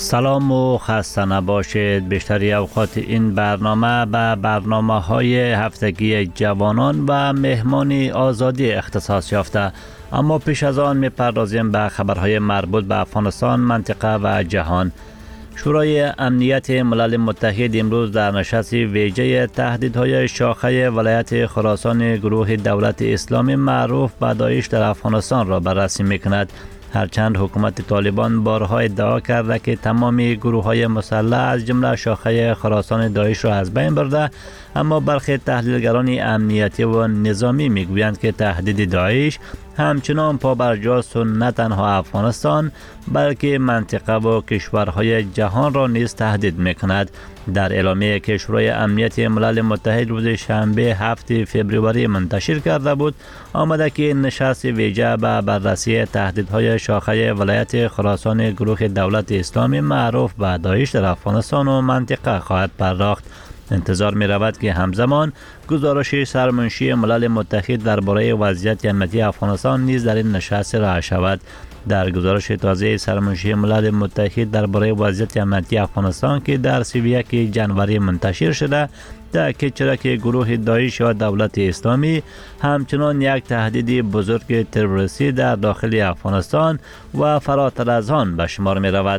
سلام و خسته نباشید. بیشتری اوقات این برنامه به برنامه‌های هفتگی جوانان و مهمان آزادی اختصاص یافته، اما پیش از آن می‌پردازیم به خبرهای مربوط به افغانستان، منطقه و جهان. شورای امنیت ملل متحد امروز در نشست ویژه تهدیدهای شاخه ولایت خراسان گروه دولت اسلامی معروف به داعش در افغانستان را بررسی می‌کند. هرچند حکومت طالبان بارها ادعا کرده که تمام گروه‌های مسلح از جمله شاخه خراسان داعش را از بین برده، اما برخی تحلیلگران امنیتی و نظامی میگویند که تهدید داعش همچنان پابرجاست و نه تنها افغانستان بلکه منطقه و کشورهای جهان را نیز تهدید میکند. در اعلامیه که شورای امنیت ملل متحد روز شنبه 7 فوریه منتشر کرده بود، آمده که نشست ویژه به بررسی تهدیدهای شاخه ولایت خراسان گروه دولت اسلامی معروف به داعش در افغانستان و منطقه خواهد پرداخت. انتظار می رود که همزمان گزارش سرمنشی ملل متحد درباره وضعیت امنیتی افغانستان نیز در این نشست ارائه شود. در گزارش تازه سرمنشی ملل متحد درباره وضعیت امنیتی افغانستان که در 31 جنوری منتشر شده، تاکید شده که گروه داعش یا دولت اسلامی همچنان یک تهدید بزرگ تروریستی در داخل افغانستان و فراتر از آن به شمار می رود.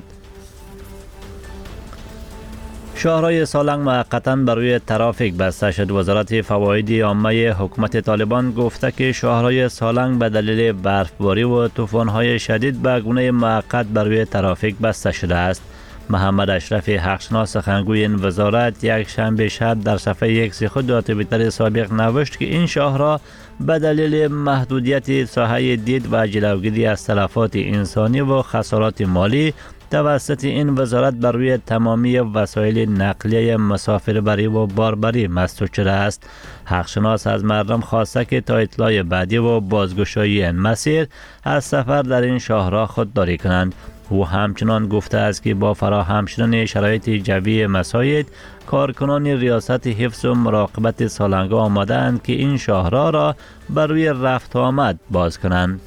شاهرای سالنگ موقتا برای ترافیک بسته شد. وزارت فواید عامه حکومت طالبان گفته که شاهرای سالنگ به دلیل برفباری و طوفان‌های شدید به گونه موقت برای ترافیک بسته شده است. محمد اشرف حقشناس سخنگوی این وزارت یک شنبه شب در صفحه ایکس خود در توییتر سابق نوشت که این شاهرا به دلیل محدودیت ساحه دید و جلوگیری از تلفات انسانی و خسارات مالی توسط این وزارت بر روی تمامی وسایل نقلیه مسافربری و باربری مسدود شده است. حقشناس از مردم خواسته که تا اطلاع بعدی و بازگشایی این مسیر از سفر در این شاهراه خودداری کنند. او همچنان گفته است که با فراهم شدن شرایط جوی مساعد، کارکنان ریاست حفظ و مراقبت سالنگ آماده اند که این شاهراه را بر روی رفت و آمد باز کنند.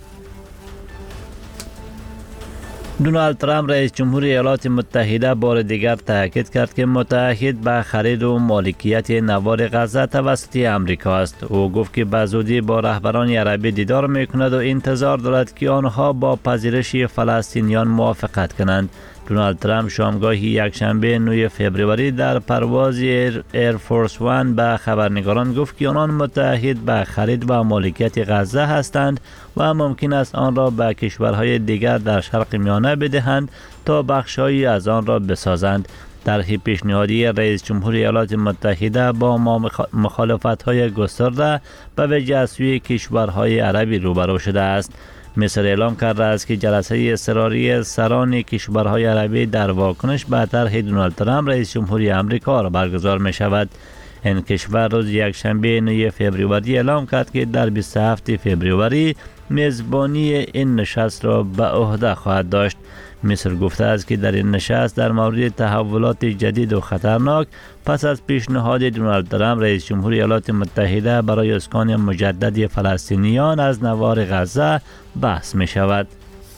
دونالد ترامپ رئیس جمهوری ایالات متحده بار دیگر تاکید کرد که متعهد به خرید و مالکیت نوار غزه توسط امریکا است. او گفت که به زودی با رهبران عربی دیدار میکند و انتظار دارد که آنها با پذیرش فلسطینیان موافقت کنند. دونالد ترامپ شامگاه یکشنبه 9 فوریه در پرواز ایرفورس وان به خبرنگاران گفت که آنان متعهد به خرید و مالکیت غزه هستند و ممکن است آن را به کشورهای دیگر در شرق میانه بدهند تا بخشهایی از آن را بسازند. طرح پیشنهادی رئیس جمهوری ایالات متحده با مخالفت‌های گسترده به ویژه از سوی کشورهای عربی روبرو شده است. مصر اعلام کرده است که جلسه اضطراری سران کشورهای عربی در واکنش به طرح دونالد ترامپ رئیس جمهوری آمریکا را برگزار می شود. این کشور روز یکشنبه 9 فوریه اعلام کرد که در 27 فوریه میزبانی این نشست را به عهده خواهد داشت. مصر گفته است که در این نشست در مورد تحولات جدید و خطرناک پس از پیشنهاد دونالد ترامپ رئیس جمهوری ایالات متحده برای اسکان مجدد فلسطینیان از نوار غزه بحث می شود.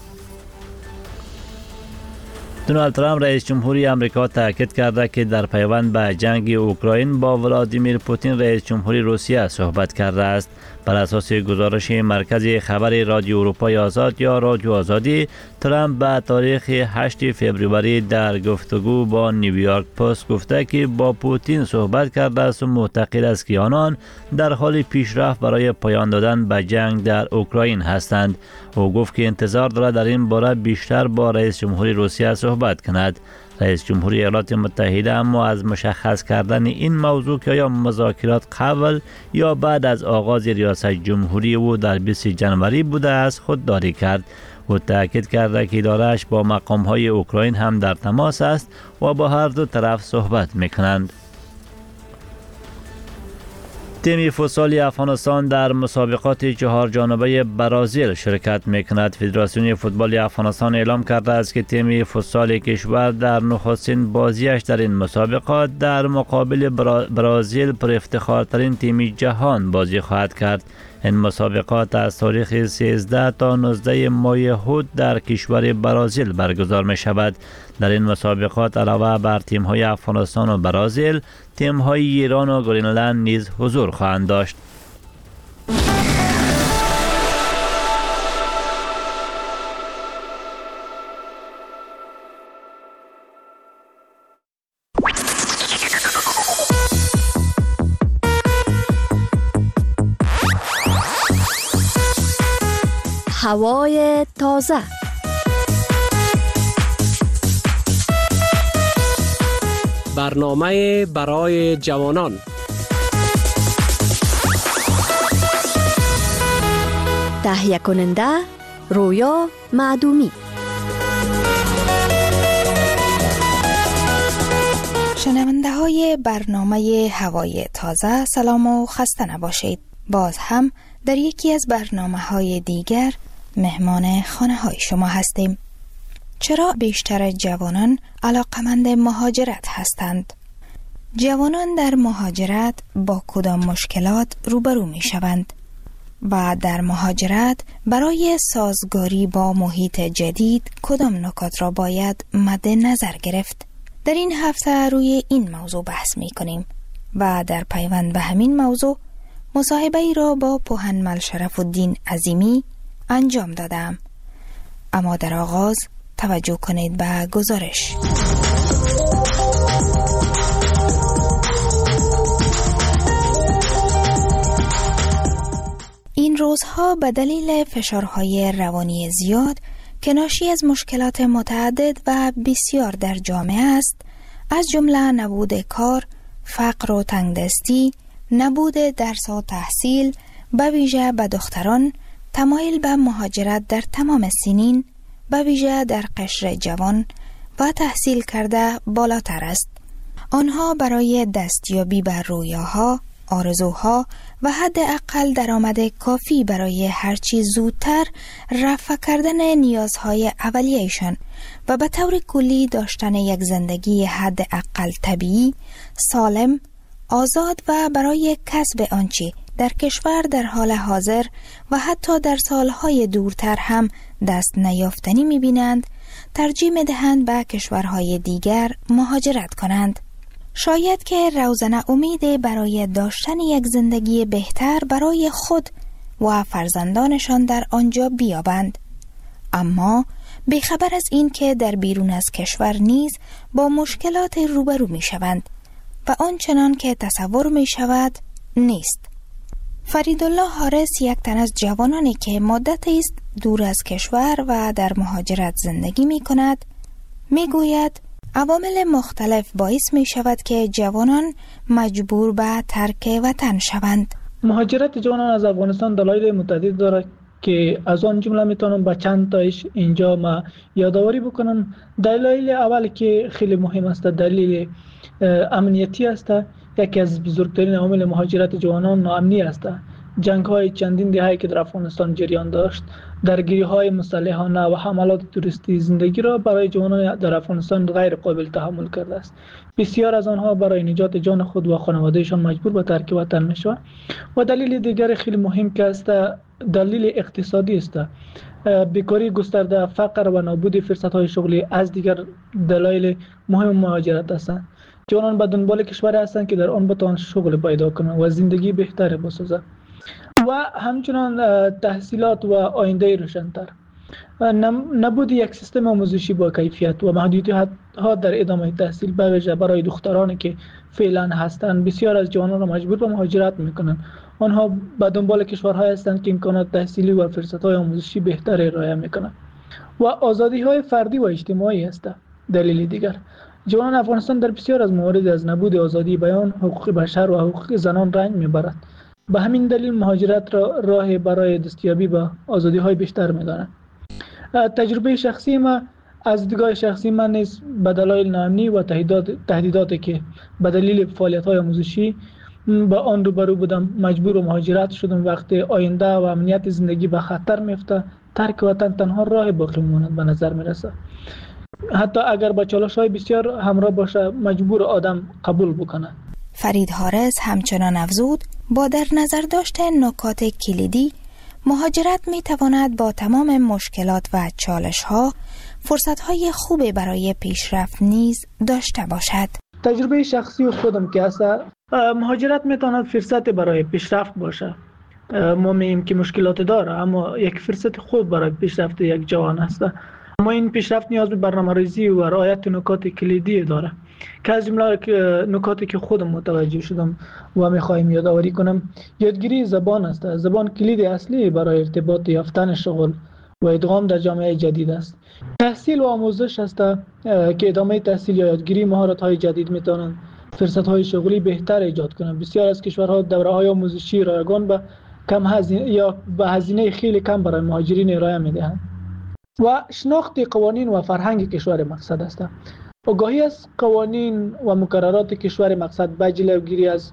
دونالد ترامپ رئیس جمهوری آمریکا تاکید کرده که در پیوند به جنگ اوکراین با ولادیمیر پوتین رئیس جمهوری روسیه صحبت کرده است. بر اساس گزارش مرکز خبر رادیو اروپای آزاد یا رادیو آزادی، ترامپ به تاریخ 8 فوریه در گفتگو با نیویورک پست گفته که با پوتین صحبت کرده است و معتقد است که آنان در حال پیشرفت برای پایان دادن به جنگ در اوکراین هستند. او گفت که انتظار دارد در این باره بیشتر با رئیس جمهوری روسیه صحبت کند. رئیس جمهوری ایالات متحده اما از مشخص کردن این موضوع که آیا مذاکرات قبل یا بعد از آغاز ریاست جمهوری او در 20 جنوری بوده است خودداری کرد. او تاکید کرده که اداره‌اش با مقام‌های اوکراین هم در تماس است و با هر دو طرف صحبت می‌کنند. تیم فوتسال افغانستان در مسابقات 4 جانبه برازیل شرکت میکند. فدراسیون فوتبال افغانستان اعلام کرده است که تیم فوتسال کشور در نخستین بازیش در این مسابقات در مقابل برازیل پر افتخارترین تیم جهان بازی خواهد کرد. این مسابقات از تاریخ 13 تا 19 ماه هود در کشور برزیل برگزار می شود. در این مسابقات علاوه بر تیم های افغانستان و برزیل، تیم های ایران و گرینلند نیز حضور خواهند داشت. هوای تازه. برنامه برای جوانان. تهیه کننده رویا معدومی. شنونده های برنامه هوای تازه، سلام و خسته نباشید. باز هم در یکی از برنامه های دیگر مهمان خانه های شما هستیم. چرا بیشتر جوانان علاقمند مهاجرت هستند؟ جوانان در مهاجرت با کدام مشکلات روبرو می شوند؟ و در مهاجرت برای سازگاری با محیط جدید کدام نکات را باید مد نظر گرفت؟ در این هفته روی این موضوع بحث می کنیم و در پیوند به همین موضوع مصاحبه ای را با پوهنمل شرف الدین عظیمی انجام دادم. اما در آغاز توجه کنید به گزارش. این روزها به دلیل فشارهای روانی زیاد که ناشی از مشکلات متعدد و بسیار در جامعه است، از جمله نبود کار، فقر و تنگدستی، نبود درس و تحصیل، به ویژه به دختران، تمایل به مهاجرت در تمام سنین، به ویژه در قشر جوان و تحصیل کرده بالاتر است. آنها برای دستیابی به رویاها، آرزوها و حداقل درآمد کافی برای هرچی زودتر رفع کردن نیازهای اولیه‌شان و به طور کلی داشتن یک زندگی حداقل طبیعی، سالم، آزاد و برای کسب آنچه در کشور در حال حاضر و حتی در سالهای دورتر هم دست نیافتنی می‌بینند، ترجیح می‌دهند به کشورهای دیگر مهاجرت کنند. شاید که روزنه امید برای داشتن یک زندگی بهتر برای خود و فرزندانشان در آنجا بیابند، اما بیخبر از این که در بیرون از کشور نیز با مشکلات روبرو می‌شوند و آنچنان که تصور می‌شود نیست. فریدالله حارس یک تن از جوانانی که مدتی است دور از کشور و در مهاجرت زندگی می‌کند، می‌گوید عوامل مختلف باعث می‌شود که جوانان مجبور به ترک وطن شوند. مهاجرت جوانان از افغانستان دلایل متعدد دارد که از آن جمله میتونم با چند تایش اینجا ما یادآوری بکنم. دلایل اول که خیلی مهم است دلیل امنیتی است. یکی از بزرگترین عوامل مهاجرت جوانان ناامنی است. جنگ‌های چندین دهه‌ای که در افغانستان جریان داشت، درگیری‌های مسلحانه و حملات توریستی زندگی را برای جوانان در افغانستان غیر قابل تحمل کرده است. بسیار از آنها برای نجات جان خود و خانوادهشان مجبور به ترک وطن می‌شوند. و دلیل دیگر خیلی مهم که است دلیل اقتصادی است. بیکاری گسترده، فقر و نابود فرصت‌های شغلی از دیگر دلایل مهم مهاجرت هستند. جوانان به دنبال کشوری هستند که در آن بتوان شغل پیدا کنند و زندگی بهتری بسازند و همچنان تحصیلات و آینده روشن‌تر. نبود یک سیستم آموزشی با کیفیت و محدودیت‌ها در ادامه تحصیل به ویژه برای دخترانی که فعلا هستند بسیار از جوانان را مجبور به مهاجرت می‌کنند. آنها به دنبال کشورهایی هستند که امکانات تحصیلی و فرصت‌های آموزشی بهتری ارائه می‌کنند و آزادی‌های فردی و اجتماعی است. دلیل دیگر، جوانان افغانستان در بسیار از موارد از نبود آزادی بیان، حقوق بشر و حقوق زنان رنج می‌برند. به همین دلیل مهاجرت را راه برای دستیابی به آزادی‌های بیشتر می‌دانند. تجربه شخصی ما از دیدگاه شخصی من نیز به دلایل ناامنی و تهدیداتی که به دلیل فعالیت‌های آموزشی با آن روبرو بودم مجبور به مهاجرت شدم. وقتی آینده و امنیت زندگی به خطر میفته، ترک وطن تنها راه باقی ماند به نظر میرسه. حتی اگر با چالش‌های بسیار همراه باشه مجبور آدم قبول بکنه. فرید حارس همچنان افزود با در نظر داشتن نکات کلیدی، مهاجرت می تواند با تمام مشکلات و چالش‌ها فرصت‌های خوبی برای پیشرفت نیز داشته باشد. تجربه شخصی خودم که است، مهاجرت میتواند فرصت برای پیشرفت باشه. ما میگیم که مشکلات داره، اما یک فرصت خوب برای پیشرفت یک جوان است. اما این پیشرفت نیاز به برنامه‌ریزی و رعایت نکات کلیدی داره که از جمله نکاتی که خودم متوجه شدم و میخوایم یادآوری کنم، یادگیری زبان است. زبان کلید اصلی برای ارتباط یافتن شغل و ادغام در جامعه جدید است. تحصیل و آموزش است که ادامه تحصیل یا یادگیری مهارت‌های جدید میتوانند فرصت‌های شغلی بهتر ایجاد کنند. بسیار از کشورها دوره‌های آموزشی رایگان به کم هزینه یا به هزینه خیلی کم برای مهاجرین ارائه میدهند. و شناخت قوانین و فرهنگ کشور مقصد است. آگاهی از قوانین و مقررات کشور مقصد به جلوگیری از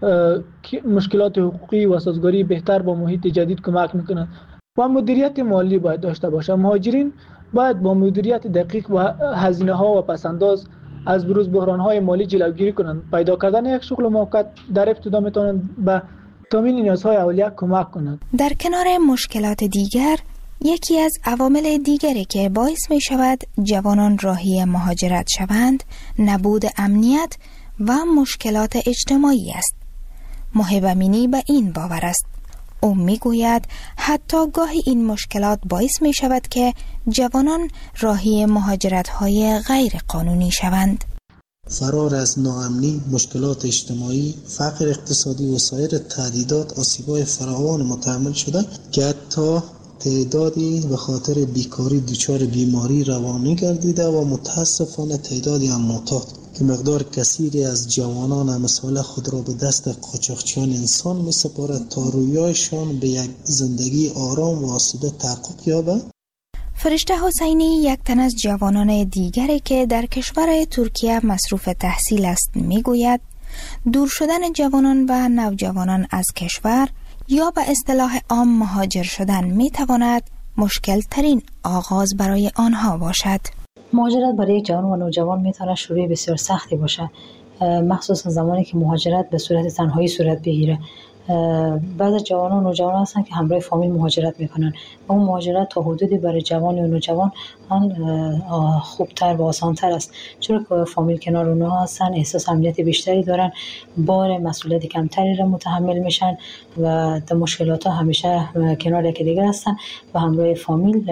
مشکلات حقوقی و سازگاری بهتر با محیط جدید کمک می‌کند. و مدیریت مالی باید داشته باشند. مهاجرین باید با مدیریت دقیق و هزینه‌ها و پس‌انداز از بروز بحران‌های مالی جلوگیری کنند. پیدا کردن یک شغل موقت در ابتدا می‌تواند به تامین نیازهای اولیه کمک کند. در کنار مشکلات دیگر، یکی از عوامل دیگری که باعث می شود جوانان راهی مهاجرت شوند، نبود امنیت و مشکلات اجتماعی است. محب امینی به این باور است. او می گوید حتی گاهی این مشکلات باعث می شود که جوانان راهی مهاجرت های غیر قانونی شوند. فرار از ناامنی، مشکلات اجتماعی، فقر اقتصادی و سایر تهدیدات آسیب‌های فراوان متحمل شده که حتی تعدادی به خاطر بیکاری دچار بیماری روانی گردیده و متاسفانه تعدادی هم معتاد که مقدار کثیری از جوانان امثال خود را به دست قاچاقچیان انسان می سپارد تا رویایشان به یک زندگی آرام و آسوده تحقق یابد. فرشته حسینی یک تن از جوانان دیگری که در کشور ترکیه مصروف تحصیل است میگوید دور شدن جوانان و نوجوانان از کشور یا به اصطلاح عام مهاجر شدن میتواند مشکل ترین آغاز برای آنها باشد. مهاجرت برای یک جوان و نوجوان میتواند شروع بسیار سختی باشه، مخصوصا زمانی که مهاجرت به صورت تنهایی صورت بگیره. بعضی جوانان و نوجوانان هستن که همراه فامیل مهاجرت میکنن و اون مهاجرت تا حدودی برای جوان و نوجوان خوبتر و آسانتر است، چرا که فامیل کنار اونها هستن، احساس امنیت بیشتری دارن، بار مسئولیت کمتری را متحمل میشن و در مشکلات ها همیشه کنار یکی دیگه هستن و همراه فامیل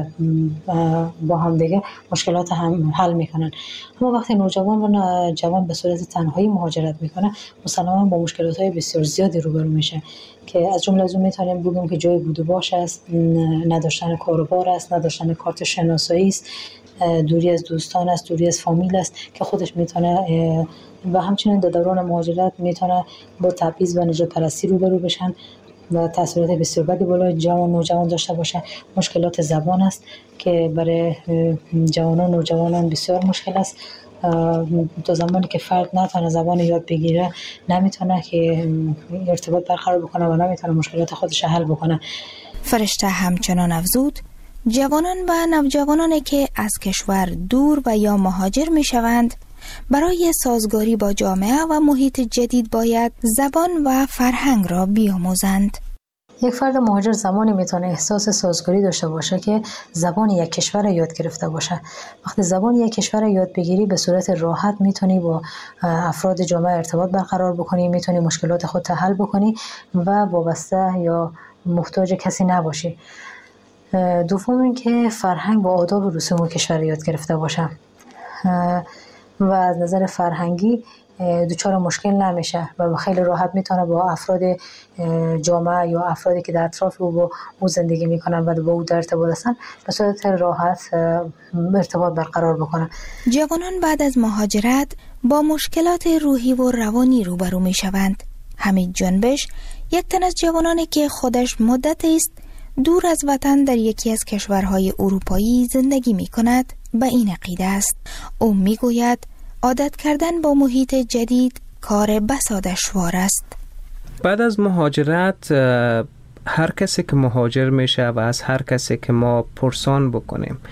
با هم دیگه مشکلات هم حل میکنن. اما وقتی نوجوان و جوان به صورت تنهایی مهاجرت میکنه، مسلماً با مشکلات های بسیار زیادی روبرو میشه که از جمله از اون میتونیم بگیم که جای بود و باش است، نداشتن کاروبار است، نداشتن کارت شناسایی است، دوری از دوستان است، دوری از فامیل است که خودش میتونه و همچنین در دوران مهاجرت میتونه با تبعیض و نژاد پرستی روبرو بشن و تاثیرات بسیار بدی بالای جوان نوجوان داشته باشه. مشکلات زبان است که برای جوانان و نوجوانان بسیار مشکل است. تا زمانی که فرد نتونه زبان یاد بگیره، نمیتونه که ارتباط برقرار بکنه و نمیتونه مشکلات خودش حل بکنه. فرشته همچنان افزود جوانان و نوجوانانی که از کشور دور و یا مهاجر می شوند برای سازگاری با جامعه و محیط جدید باید زبان و فرهنگ را بیاموزند. یک فرد مهاجر زمانی میتونه احساس سازگاری داشته باشه که زبان یک کشور یاد گرفته باشه. وقتی زبان یک کشور یاد بگیری به صورت راحت میتونی با افراد جامعه ارتباط برقرار بکنی، میتونی مشکلات خود حل بکنی و وابسته یا محتاج کسی نباشی. دوم اینکه فرهنگ و آداب و رسوم کشور یاد گرفته باشه و از نظر فرهنگی دچار مشکل نمیشه و خیلی راحت میتونه با افراد جامعه یا افرادی که در اطراف او زندگی میکنن و با او در ارتباط هستن به صورت راحت ارتباط برقرار بکنن. جوانان بعد از مهاجرت با مشکلات روحی و روانی روبرو میشوند. حمید جنبش یک تن از جوانانی که خودش مدتی است دور از وطن در یکی از کشورهای اروپایی زندگی میکند به این عقیده است. او میگوید عادت کردن با محیط جدید کار بسا دشوار است. بعد از مهاجرت هر کسی که مهاجر میشه و از هر کسی که ما پرسان بکنیم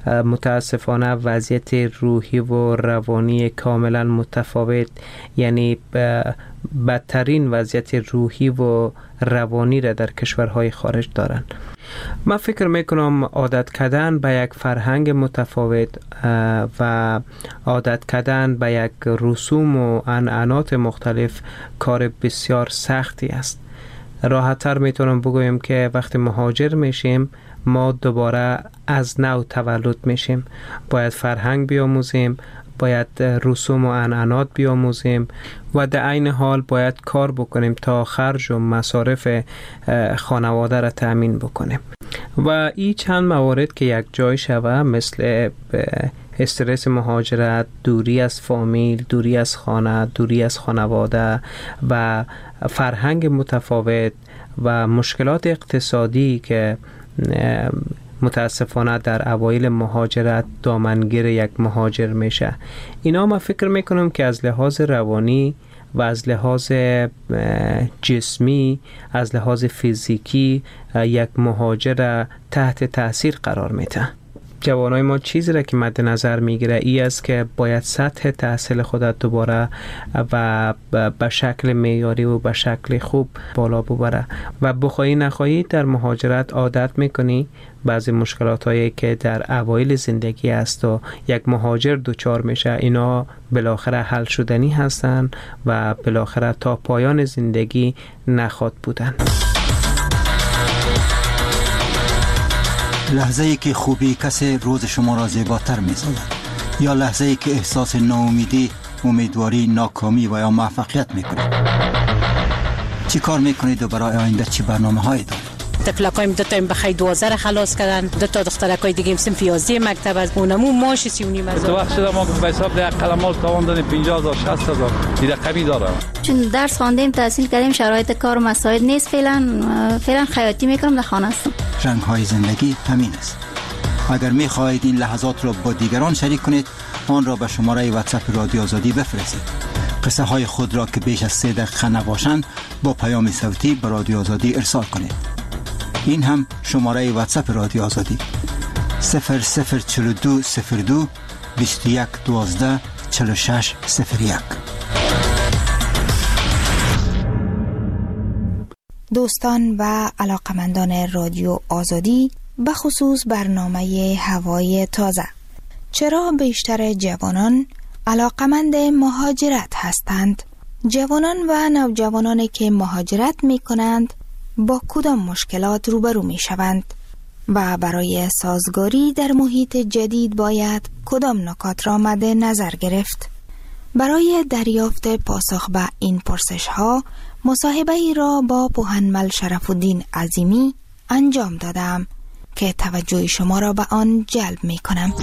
متاسفانه وضعیت روحی و روانی کاملا متفاوت، یعنی بدترین وضعیت روحی و روانی را در کشورهای خارج دارند. من فکر میکنم عادت کردن به یک فرهنگ متفاوت و عادت کردن به یک رسوم و عنعنات مختلف کار بسیار سختی است. راحت‌تر میتونم بگویم که وقتی مهاجر میشیم ما دوباره از نو تولد میشیم، باید فرهنگ بیاموزیم، باید رسوم و عنعنات بیاموزیم و در عین حال باید کار بکنیم تا خرج و مصارف خانواده را تأمین بکنیم. و این چند موارد که یک جای شوه، مثل استرس مهاجرت، دوری از فامیل، دوری از خانه، دوری از خانواده و فرهنگ متفاوت و مشکلات اقتصادی که متاسفانه در اوایل مهاجرت دامنگیر یک مهاجر میشه، اینا ما فکر میکنم که از لحاظ روانی و از لحاظ جسمی، از لحاظ فیزیکی یک مهاجر تحت تاثیر قرار میده. جوانای ما چیزی را که مد نظر میگیره ای است که باید سطح تحصیل خودت دوباره و به شکل معیاری و به شکل خوب بالا ببره و بخوایی نخواهی در مهاجرت عادت میکنی بعضی مشکلات هایی که در اوایل زندگی است و یک مهاجر دوچار میشه، اینا بالاخره حل شدنی هستن و بالاخره تا پایان زندگی نخواهد بودن. لحظه ای که خوبی کسی روز شما را زیباتر می‌سازد، یا لحظه ای که احساس ناامیدی، امیدواری، ناکامی و یا موفقیت میکنید. چی کار میکنید و برای آینده چی برنامه‌هایی دارید؟ تفلکایم دو تا بخای 12 خلاص کردن، دو تا دخترکای دیگه صنف 11 مکتب از اونمو ماش 39 هزار. تو وقت شده ما به حساب ده قلمال تاوان دادیم 50000 60000 دیگه کمی داره. چون درس خواندیم، تحصیل کردیم، شرایط کار و مساعد نیست، فعلا خیاطی میکنم، در خانه هستم. رنگ های زندگی همین است. اگر میخواهید این لحظات را با دیگران شریک کنید، آن را به شماره واتساپ رادیو آزادی بفرستید. قصه های خود را که بیش از 3 دقیقه نباشند با پیام صوتی به رادیو آزادی ارسال کنید. این هم شماره واتساپ رادیو آزادی 004202 21 12 46 01. دوستان و علاقمندان رادیو آزادی، به خصوص برنامه هوای تازه، چرا بیشتر جوانان علاقمند مهاجرت هستند؟ جوانان و نوجوانانی که مهاجرت می کنند با کدام مشکلات روبرو می شوند و برای سازگاری در محیط جدید باید کدام نکات را مد نظر گرفت؟ برای دریافت پاسخ به این پرسش ها مصاحبه ای را با پوهنمل شرف الدین عظیمی انجام دادم که توجه شما را به آن جلب می کنم.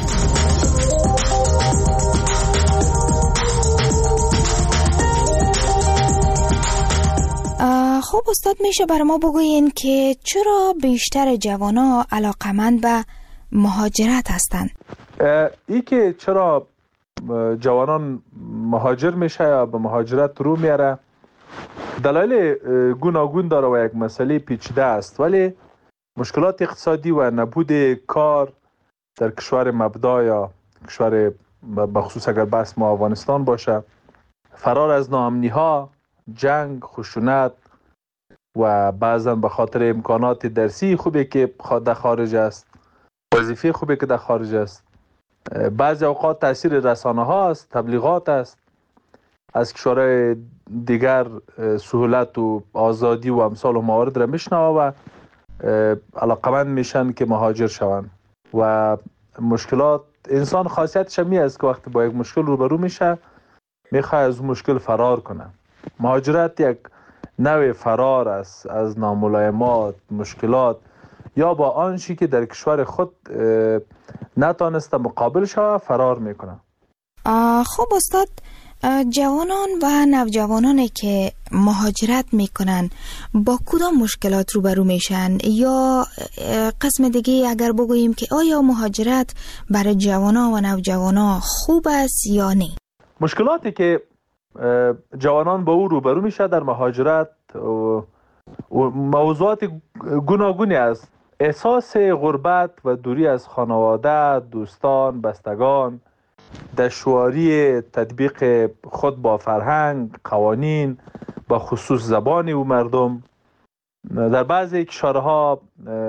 خب استاد، میشه برای ما بگوین که چرا بیشتر جوانا علاقمند به مهاجرت هستند؟ ای که چرا جوانان مهاجر میشه یا به مهاجرت رو میاره دلایل گوناگون داره و یک مسئله پیچیده است، ولی مشکلات اقتصادی و نبود کار در کشور مبدا یا کشور بخصوص اگر بحث ما افغانستان باشه، فرار از ناامنی ها، جنگ، خشونت و بعضا به خاطر امکانات درسی خوبی که در خارج است، وظیفه خوبی که در خارج است، بعضی اوقات تاثیر رسانه ها است، تبلیغات است، از کشورهای دیگر سهولت و آزادی و امثال و موارد را میشنوه و علاقمند میشن که مهاجر شوند. و مشکلات انسان خاصیتش می است که وقتی با یک مشکل روبرو میشه میخواد از اون مشکل فرار کنه. مهاجرت یک نوع فرار است از ناملایمات، مشکلات یا با آنچه که در کشور خود نتانسته مقابل شوه فرار میکنه. خب استاد، جوانان و نوجوانانی که مهاجرت میکنن با کدام مشکلات روبرو میشن؟ یا قسم دیگه اگر بگوییم که آیا مهاجرت برای جوانان و نوجوانان خوب است یا نه؟ مشکلاتی که جوانان با او روبرو میشه در مهاجرت و موضوعات گوناگونی است. احساس غربت و دوری از خانواده، دوستان، بستگان، دشواری تطبیق خود با فرهنگ، قوانین، با خصوص زبان و مردم، در بعضی کشورها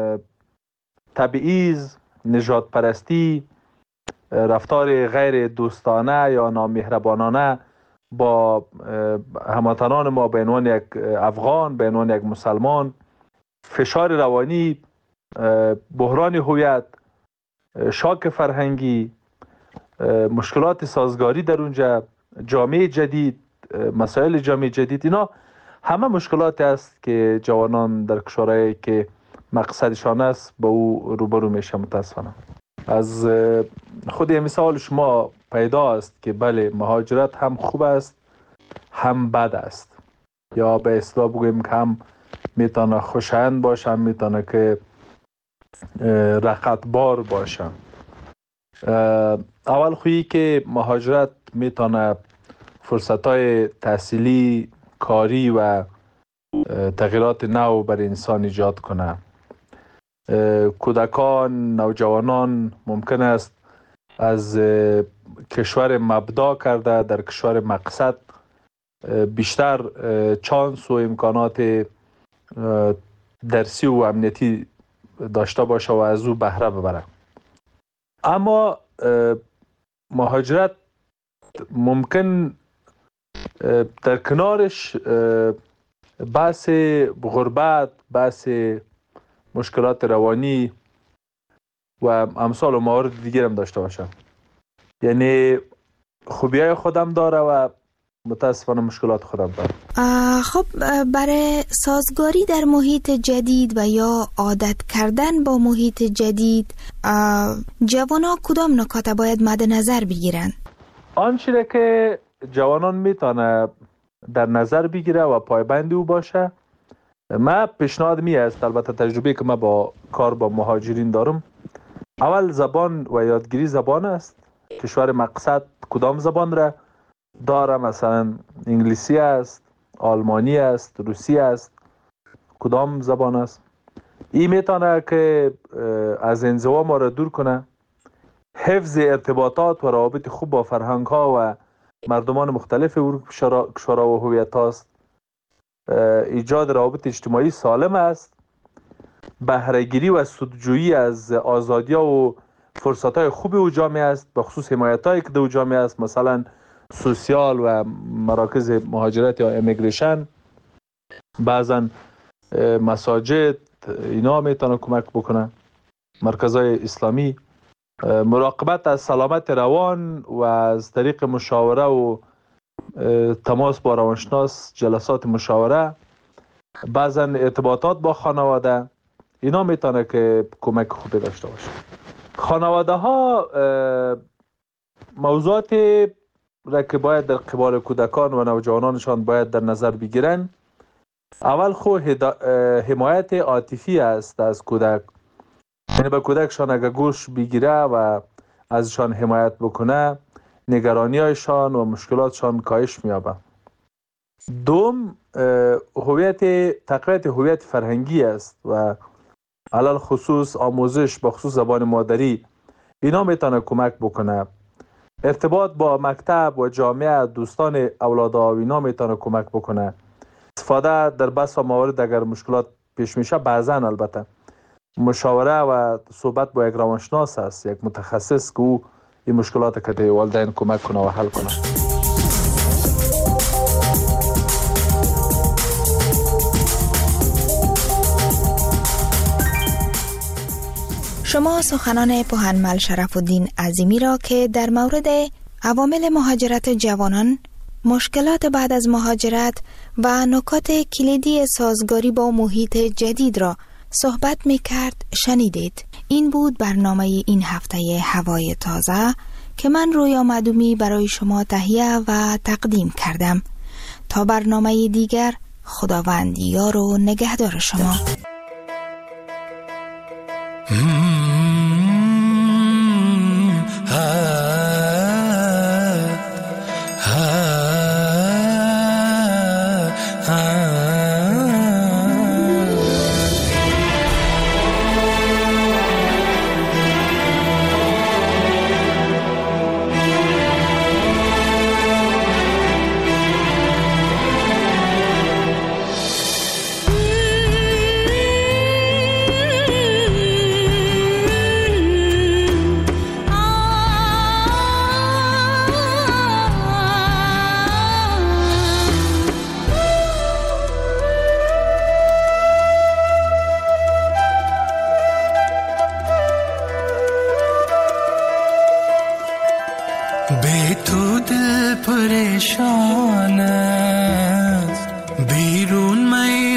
تبعیض، نژاد پرستی، رفتار غیر دوستانه یا نامهربانانه با هموطنان ما به عنوان یک افغان، به عنوان یک مسلمان، فشار روانی، بحران هویت، شاک فرهنگی، مشکلات سازگاری در اونجا، جامعه جدید، مسائل جامعه جدید، اینا همه مشکلاتی است که جوانان در کشورهایی که مقصدشان است با او روبرو میشه. متاسفانه از خود مثال شما پیدا است که بله، مهاجرت هم خوب است هم بد است، یا به اصطلاح بگوییم که هم میتونه خوشایند باشه، هم میتونه که رقتبار باشه. اول خویی که مهاجرت میتونه فرصتهای تحصیلی، کاری و تغییرات نو بر انسان ایجاد کنه. کودکان، نوجوانان ممکن است از کشور مبدا کرده در کشور مقصد بیشتر چانس و امکانات درسی و امنیتی داشته باشه و از او بهره ببره. اما مهاجرت ممکن در کنارش بحث غربت، بحث مشکلات روانی و امثال و موارد دیگر هم داشته باشه. یعنی خوبیای خودم داره و متاسفانه مشکلات خودم داره. خب برای سازگاری در محیط جدید و یا عادت کردن با محیط جدید جوانان کدام نکات باید مد نظر بگیرن؟ آنچه که جوانان میتونه در نظر بگیره و پایبند او باشه، من پیشنهاد می است، البته تجربه که من با کار با مهاجرین دارم، اول زبان و یادگیری زبان است. کشور مقصد کدام زبان را داره؟ مثلا انگلیسی است، آلمانی است، روسی است، کدام زبان است؟ این میتونه که از انزوا ما را دور کنه. حفظ ارتباطات و روابط خوب با فرهنگ ها و مردمان مختلف کشورها و هویت هاست. ایجاد روابط اجتماعی سالم است. بهره‌گیری و سودجویی از آزادی و فرصت های خوب او جامعه است، به خصوص حمایت هایی که در جامعه است، مثلا سوسیال و مراکز مهاجرت یا امیگریشن، بعضا مساجد، اینا میتونه کمک بکنه، مرکزهای اسلامی، مراقبت از سلامت روان و از طریق مشاوره و تماس با روانشناس، جلسات مشاوره، بعضا ارتباطات با خانواده، اینا میتونه که کمک خوبی داشته باشه. خانواده ها موضوعاتی را که باید در قبال کودکان و نوجوانانشان باید در نظر بگیرن، اول حمایت عاطفی است از کودک، یعنی به کودکشان اگر گوش بگیره و ازشان حمایت بکنه، نگرانی‌هایشان و مشکلاتشان کاهش می‌یابه. دوم، تقویت هویت فرهنگی است و علل خصوص آموزش به خصوص زبان مادری، اینا میتونه کمک بکنه. ارتباط با مکتب و جامعه، دوستان اولادها، اینا میتونه کمک بکنه. استفاده در بسا موارد اگر مشکلات پیش میشه، بعضا البته مشاوره و صحبت با یک روانشناس است، یک متخصص که او این مشکلات که در والدین کمک کنه و حل کنه. شما سخنان پوهنمل شرف الدین عظیمی را که در مورد عوامل مهاجرت جوانان، مشکلات بعد از مهاجرت و نکات کلیدی سازگاری با محیط جدید را صحبت می کرد شنیدید. این بود برنامه این هفته هوای تازه که من رویا معدومی برای شما تهیه و تقدیم کردم. تا برنامه دیگر، خداوند یار و نگهدار شما.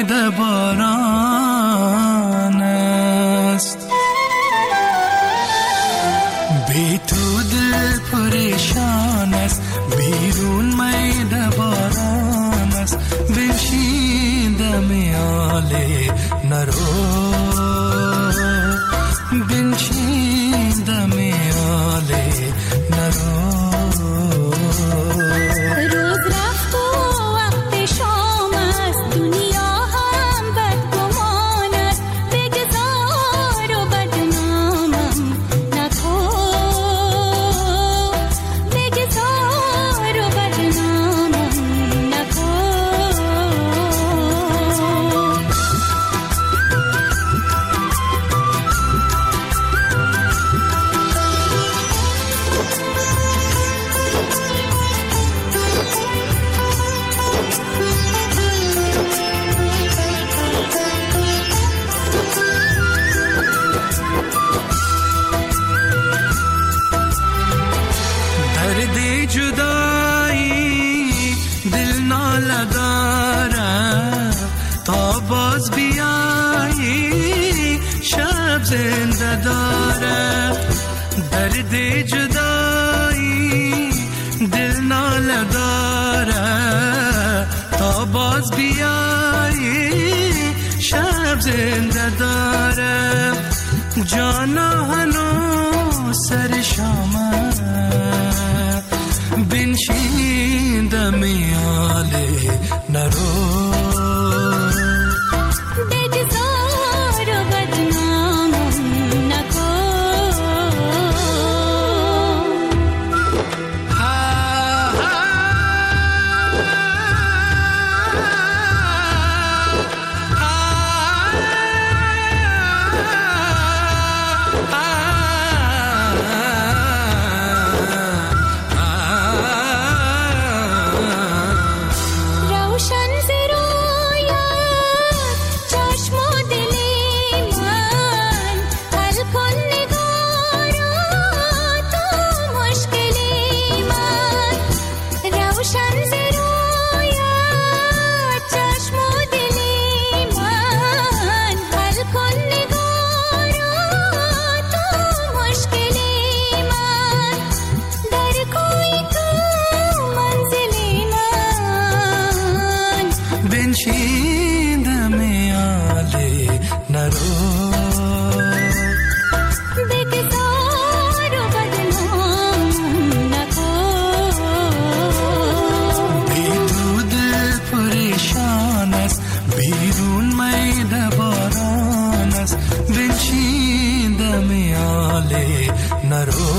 امید باران است. بی تو دل پریشان است، بیرون مید باران است. بنشین دم آله نرو، بنشین دم آله نرو. روز رفت و وقت شام است، دنیا هم بدگمان است. بگذار و بدنامم نکن، بگذار و بدنامم نکن. درد جدایی دل ناله دارد، تا باز بیایی شب زنده دارد. درد جدایی دل ناله دارد، تا باز بیایی شب زنده دارد. جانا هنو سر شامه بنشین دم آله نرو. بگذار و بدنامم نکن. روشن ز رویت چشم و دل من، حل کن نگارا تو مشکل من. روشن ز رویت چشم و دل من، حل کن نگارا تو مشکل من. در کوی تو منزل من، بنشین دم آله نرو. بگذار و بدنامم نکن. بی تو دل پریشان است، بیرون مید باران است. بنشین دم آله نرو،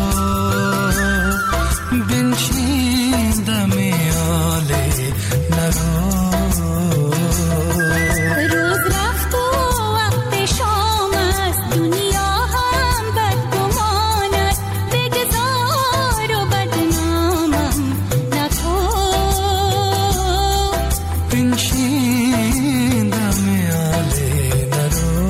بنشین دم آله نرو. روز رفت و وقت شام است، دنیا هم بدگمان است. بگذار و بدنامم نکن. بنشین دم آله نرو.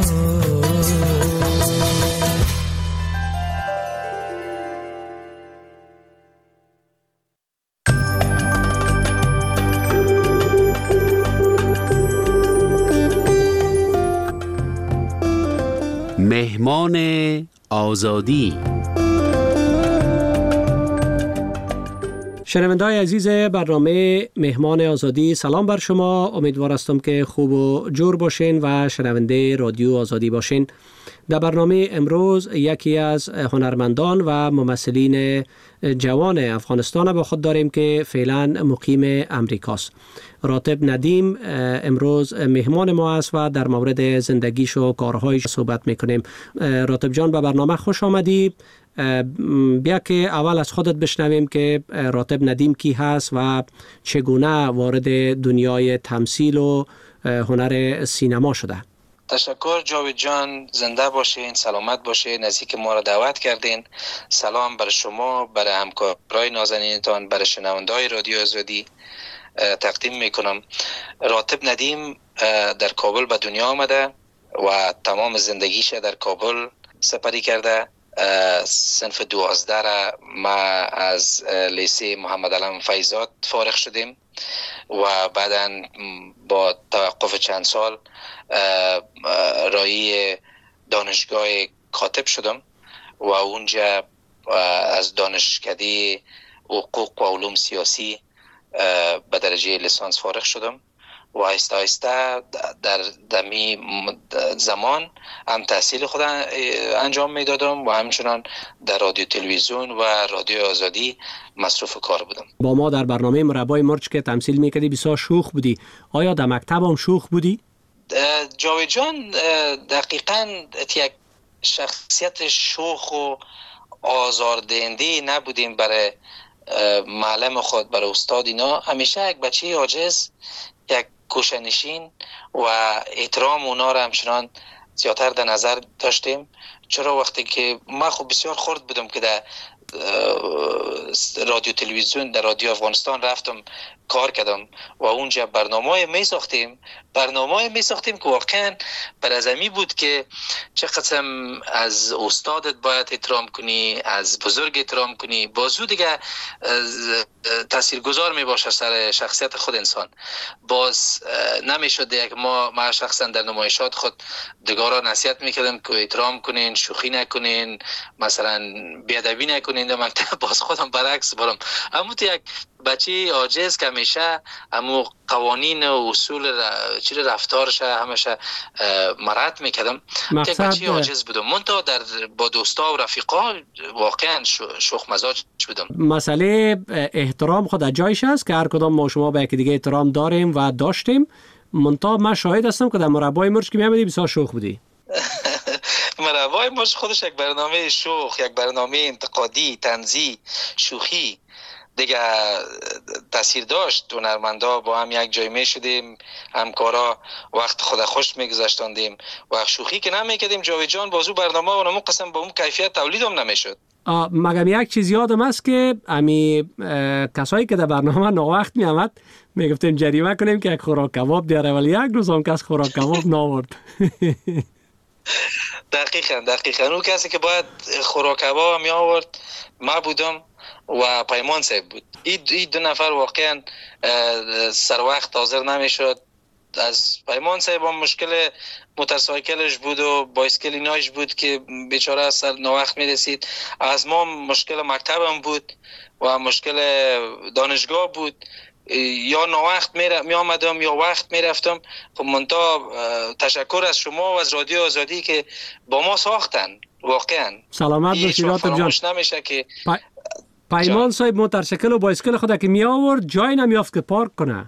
مهمان آزادی. شنونده‌های عزیز برنامه مهمان آزادی، سلام بر شما. امیدوار هستم که خوب و جور باشین و شنونده رادیو آزادی باشین. در برنامه امروز یکی از هنرمندان و ممثلین جوان افغانستان با خود داریم که فعلا مقیم امریکاست. راتب ندیم امروز مهمان ما است و در مورد زندگیش و کارهایش صحبت میکنیم. راتب جان به برنامه خوش آمدی. بیا که اول از خودت بشنویم که راتب ندیم کی هست و چگونه وارد دنیای تمثیل و هنر سینما شده. تشکر جاوید جان، زنده باشین، سلامت باشین، نزدیک ما را دعوت کردین. سلام بر شما، بر همکارای نازنینتان، بر شنونده‌های رادیو آزادی تقدیم میکنم. راتب ندیم در کابل به دنیا آمده و تمام زندگیش در کابل سپری کرده. صنف 12 را ما از لیسه محمد علم فیضات فارغ شدیم و بعدا با توقف چند سال رای دانشگاه کاتب شدم و اونجا از دانشکده حقوق و علوم سیاسی به درجه لیسانس فارغ شدم و آهسته آهسته در دمی زمان هم تحصیل خود انجام میدادم و همچنان در رادیو تلویزیون و رادیو آزادی مصروف کار بودم. با ما در برنامه مربای مرچ که تمثیل میکردی بسیار شوخ بودی. آیا در مکتب هم شوخ بودی؟ جاوید جان دقیقاً یک شخصیت شوخ و آزاردهنده نبودیم برای معلم خود، برای استاد. اینا همیشه یک بچه عاجز، یک کوشنشین و احترام اونا را همچنان زیادتر در نظر داشتیم. چرا وقتی که من خب بسیار خرد بودم که در رادیو تلویزیون در رادیو افغانستان رفتم کار کردم و اونجا برنامه می ساختیم که واقعا بر از امی بود که چه قسم از استادت باید احترام کنی، از بزرگ احترام کنی، بازو دیگه تاثیرگذار می باشه سر شخصیت خود انسان. باز نمیشد یک ما شخصا در نمایشات خود دیگران نصیحت میکردم که احترام کنین، شوخی نکنین، مثلا بیادبی نکنین در مکتب. باز خودم برعکس برم، اما تو یک بچه عاجز که همیشه همو قوانین و اصول رفتارش همیشه مراعات میکردم. یک بچه عاجز بودم، منتها با دوستا و رفیقا واقعا شوخ مزاج بودم. مسئله احترام خود جایش است که هر کدام ما شما به یکی دیگه احترام داریم و داشتیم. منتها من شاهد هستم که در مربای مرچ که میامدی بسیار شوخ بودی. مربای مرچ خودش یک برنامه شوخ، یک برنامه انتقادی، طنزی، شوخی دیگه تاثیر داشت. هنرمندا با هم یک جای می شدیم، همکارا وقت خود خوش میگذاشتاندیم و شوخی که نمیکردیم. جاوید جان بازو برنامه و نمو قسم با اون کیفیت تولید هم نمیشد. مگم یک چیز یادم است که امی کسایی که در برنامه ناوقت می آمد میگفتیم جریمه کنیم که یک خوراک کباب دیاره، ولی یک روز هم کس خوراک کباب ناورد. دقیقاً اون کسی که باید خوراک کباب می آورد ما بودم و پیمان صاحب بود. این دو نفر واقعا سر وقت حاضر نمیشد. از پیمان صاحب هم مشکل موتورسایکلش بود و بایسکل ایناش بود که بیچاره سر ناوقت میرسید. از ما مشکل مکتبم بود و مشکل دانشگاه بود. یا ناوقت می آمدم یا وقت می رفتم. خب منتها تشکر از شما و از رادیو آزادی که با ما ساختن. واقعا سلامت باشید دکتر جان. نمیشه که پیمان صاحب موتورسیکل و بایسکل خود که می آورد جای نمیافت که پارک کنه.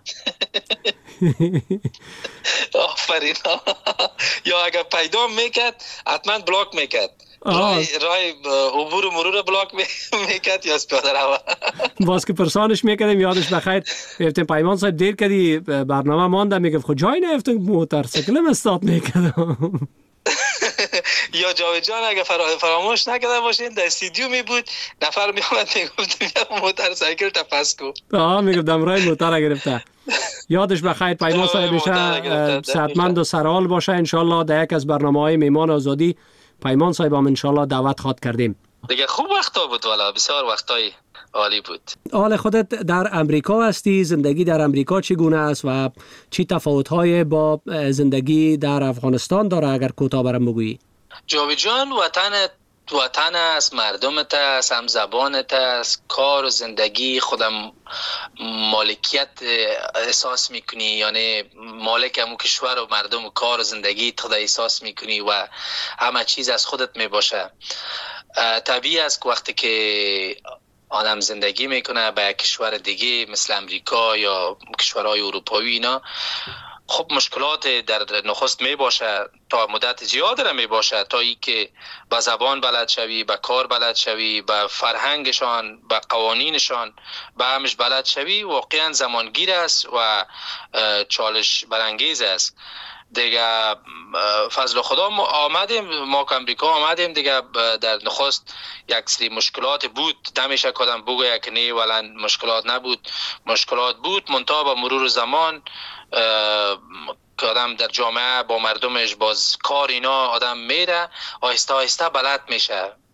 آفرین. یا اگر پیدا میکرد حتما بلاک میکرد. رای عبور و مرور بلاک میکرد یا از پیاده رو. باز که پرسانش میکردیم یادش بخیر گفتیم پیمان صاحب دیر کردی برنامه مانده، میگفت خود جای نیفتم موتورسیکلم استارت میکردم. یا جاوید جان اگه فراموش نکرده باشین در استودیو می بود، نفر می آمد میگفت موتورسیکل تپس کو. میگفتم رای موتور گرفته. یادش بخیر پیمان صاحب میشه صحتمند و سرحال باشه. انشالله در یک از برنامه‌های میهمان آزادی پیمان صاحب هم انشالله دعوت خواد کردیم. دیگه خوب وقتا بود، والا بسیار وقتای عالی بود. حال خودت در امریکا هستی، زندگی در امریکا چگونه است و چی تفاوت‌های با زندگی در افغانستان داره؟ اگر کوتاه برام بگویی. جاوید جان وطن است، مردمت است، هم زبانت است، کار و زندگی خودم مالکیت احساس میکنی، یعنی مالک همون کشور و مردم و کار و زندگی خود احساس میکنی و همه چیز از خودت میباشه. طبیعی است که وقتی که آدم زندگی میکنه به کشور دیگه مثل امریکا یا کشورهای اروپایی اینا، خب مشکلات در نخست می باشه، تا مدت زیاد را می باشه، تا ای که با زبان بلد شوی، با کار بلد شوی، با فرهنگشان، با قوانینشان، با همش بلد شوی. واقعا زمانگیر است و چالش برانگیز است دیگه. فضل خدا ما که امریکا آمدیم دیگه، در نخست یک سری مشکلات بود، نمیشه کدام بگوید که نه ولی مشکلات نبود. مشکلات بود، منتها با مرور زمان که آدم در جامعه با مردمش باز کار اینا آدم میره، آهسته آهسته بلد میشه.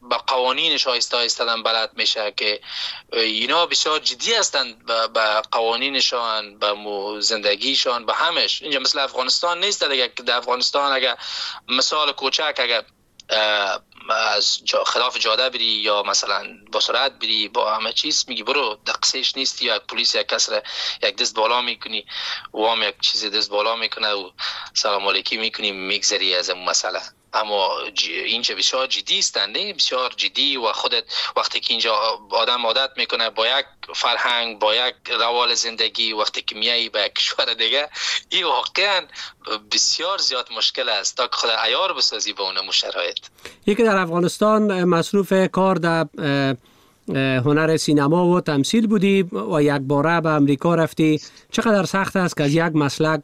به قوانینش آهسته آهسته بلد میشه که اینا بسیار جدی هستند به قوانینشان، به زندگیشان، به همش. اینجا مثل افغانستان نیست. در افغانستان اگر مثال کوچک اگر از خلاف جاده بری یا مثلا با سرعت بری با همه چیز میگی برو، دقیقش نیستی، یا پلیس یک کس را یک دست بالا میکنی و هم یک چیز دست بالا میکنه و سلام علیکی میکنی میگذری از اون مسئله. اما اینجا بسیار جدی هستند، بسیار جدی. و خودت وقتی که اینجا آدم عادت میکنه با یک فرهنگ، با یک روال زندگی، وقتی که میایی به کشور دیگه، این واقعا بسیار زیاد مشکل است تا که خود عیار بسازی به اون شرایط. یکی در افغانستان مصروف کار در هنر سینما و تمثیل بودی و یک باره به امریکا رفتی. چقدر سخت است که از یک مسلک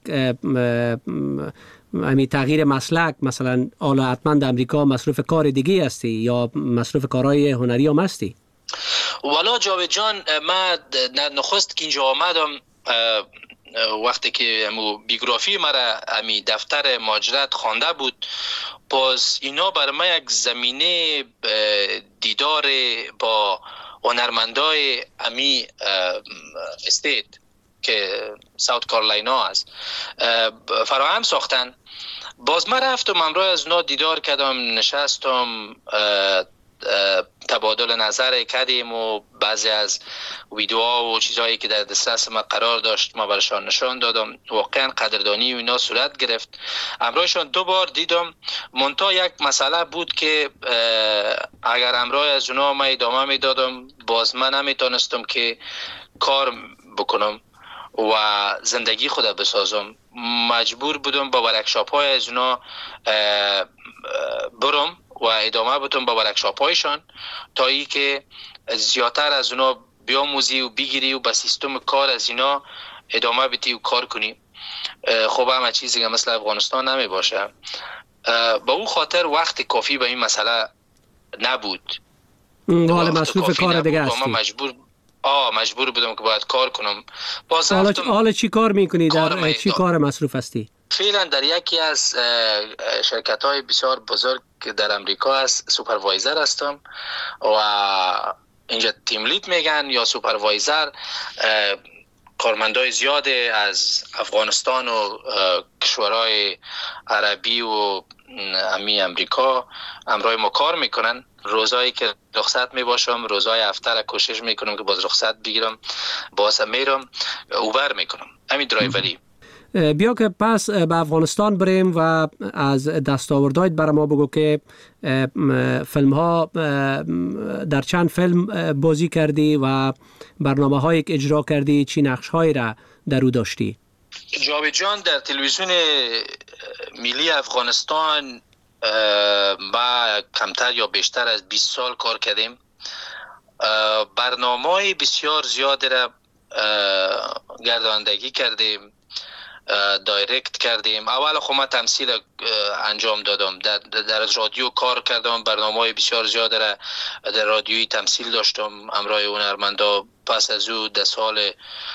تغییر مسلک، مثلا حالا حتما در امریکا مصروف کار دیگه هستی یا مصروف کارهای هنری هم هستی؟ والا جاوید جان، من نخست که اینجا آمدم وقتی که بیوگرافی مرا امی دفتر مهاجرت خوانده بود، باز اینا برای من یک زمینه دیدار با هنرمندای امی استیت که ساوت کارولاینا است فراهم ساختن. باز من رفتم امروز از اونا دیدار کردم، نشستم، تبادل نظر کردیم و بعضی از ویدیوها و چیزهایی که در دسترس ما قرار داشت ما برشان نشان دادم. واقعا قدردانی و اینا صورت گرفت. امروزشان 2 بار دیدم. منتها یک مسئله بود که اگر امروز از اونا ما ادامه میدادم، باز من نمیتونستم که کار بکنم و زندگی خود بسازم. مجبور بودم با ورکشاپ های از اونا برم و ادامه بدم با ورکشاپ هایشان تا ای که زیادتر از اونا بیاموزی و بگیری و با سیستم کار از اینا ادامه بدی و کار کنی. خب همه چیزی که مثل افغانستان نمی باشه. با اون خاطر وقت کافی به این مسئله نبود. حالا مصروف کار دیگه هستی؟ مجبور بودم که باید کار کنم. حالا چی کار میکنی؟ در چی کار مصروف هستی؟ فعلا در یکی از شرکت های بسیار بزرگ در امریکا است سوپروایزر هستم و اینجا تیم لید میگن یا سوپروایزر. کارمندای زیاد از افغانستان و کشورهای عربی و امریکا امرای ما کار میکنن. روزایی که رخصت میباشم، روزای هفته را کوشش میکنم که باز رخصت بگیرم، باز میرم اوبر میکنم، همین درایوری. بیا که پس به افغانستان بریم و از دستاوردهایت برای ما بگو که فیلم ها در چند فیلم بازی کردی و برنامه هایی که اجرا کردی، چی نقش هایی را در او داشتی؟ جاوید جان، در تلویزیون ملی افغانستان با کمتر یا بیشتر از 20 سال کار کردیم. برنامه بسیار زیاد را گرداندگی کردیم، دایرکت کردیم. اول خب من تمثیل انجام دادم، در رادیو کار کردم، برنامه بسیار زیاد را در رادیویی تمثیل داشتم امرای هنرمندا. پس از او در سال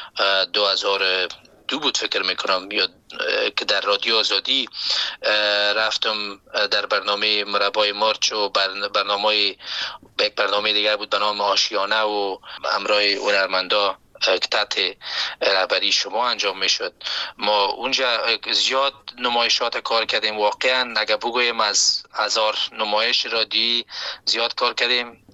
2002 بود فکر میکنم یا که در رادیو آزادی رفتم در برنامه مربای مارچ و یک برنامه دیگر بود به نام آشیانه و امرای هنرمندا که تحت رهبری شما انجام میشد. ما اونجا زیاد نمایشات کار کردیم. واقعا اگر بگویم از 1000 نمایش رادیویی زیاد کار کردیم،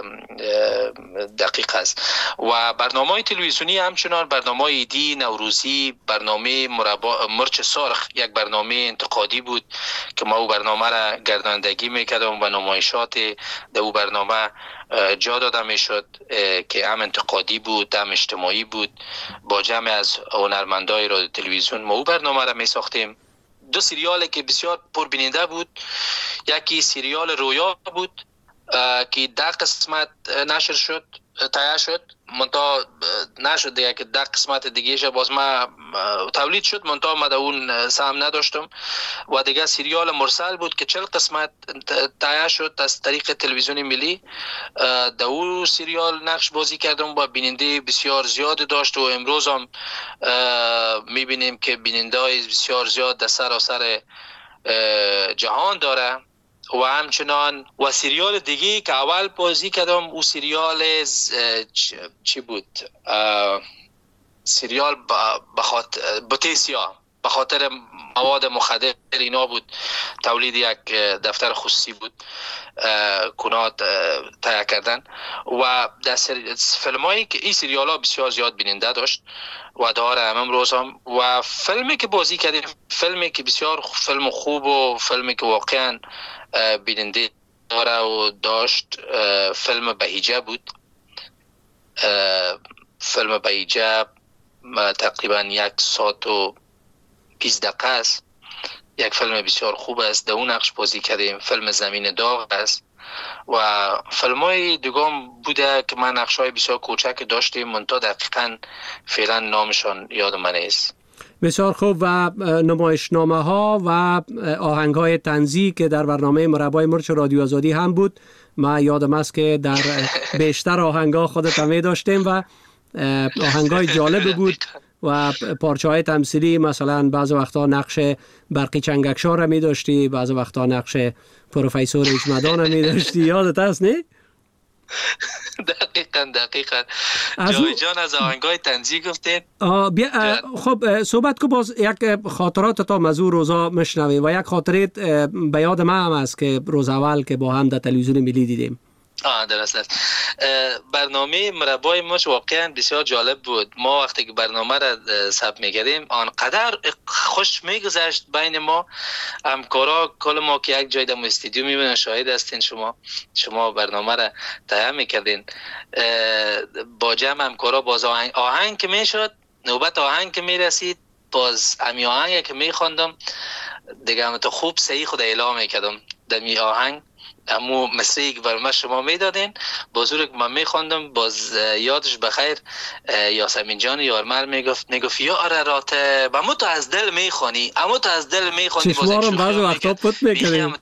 دقیق است. و برنامه تلویزیونی همچنان برنامه ایدی نوروزی، برنامه مرچ سرخ یک برنامه انتقادی بود که ما او برنامه را گرداندگی میکردم و نمایشات در او برنامه جا داده میشد که هم انتقادی بود هم اجتماعی بود. با جمع از هنرمندای رادیو تلویزیون ما او برنامه را می ساختیم. 2 سریالی که بسیار پربیننده بود، یکی سریال رویا بود که 10 قسمت نشر شد، تایید شد، منتها نشد دیگه که 10 قسمت دیگهش باز ما تولید شد، منتها ما اون سهم نداشتم. و دیگه سریال مرسل بود که 40 قسمت تایید شد از طریق تلویزیون ملی. در اون سریال نقش بازی کردم و بیننده بسیار زیاد داشت و امروز هم میبینیم که بیننده بسیار زیاد در سراسر جهان داره و همچنان و سریال دیگه که اول بازی کردم او سریال چی بود؟ سریال بوتیسیا به خاطر مواد مخدر اینا بود. تولید یک دفتر خصوصی بود کنات تهیه کردن و در فیلم هایی که این سریال ها بسیار زیاد بیننده داشت و داره امروز هم. و فیلمی که بازی کردیم فیلمی که بسیار فیلم خوب و فیلمی که واقعا بیننده داره و داشت فیلم بهیجه بود. فیلم بهیجه تقریبا 1 ساعت و 20 دقیقه است. یک فیلم بسیار خوب است. در اون نقش بازی کردیم. فیلم زمین داغ است و فیلم های دیگام بوده که من نقش های بسیار کوچک داشتیم منتها دقیقا فعلا نامشان یاد من است. بسیار خوب. و نمایشنامه ها و آهنگ های طنزی که در برنامه مربای مرچ رادیو آزادی هم بود، من یادم است که در بیشتر آهنگ ها خودت هم داشتیم و آهنگ های جالب بود و پارچه های تمثیلی، مثلا بعض وقتا نقش برقی چنگکشار را می داشتی، بعض وقتا نقش پروفیسور اجمدان را می داشتی. یادت هست نه؟ دقیقا جاوید جان از آهنگای طنزی گفتید. خب صحبت کو باز یک خاطرات تا مزور روزا مشنویم و یک خاطره به یاد من هم است که روز اول که با هم در تلویزیون ملی دیدیم. درست است. برنامه مربای مرچ واقعا بسیار جالب بود. ما وقتی که برنامه را ثبت می‌کردیم آنقدر خوش می‌گذشت بین ما همکارا، کل ما که یک جای در استودیو می‌بینن، شاهد هستین شما برنامه را تهیه می‌کردین با جمع همکارا. باز آهنگ که میشد، نوبت آهنگ که میرسید، باز امی آهنگ که می‌خواندم دیگه هم تو خوب صحیح خود اعلام می‌کردم دمی آهنگ امو مصری که برای شما میدادین بزرگ من میخواندم. باز یادش بخیر یاسمین جان یارمر میگفت یا ارارات امو تو از دل میخوانی، امو تو از دل میخوانی. چشمارم بعض وقتا پت میکنیم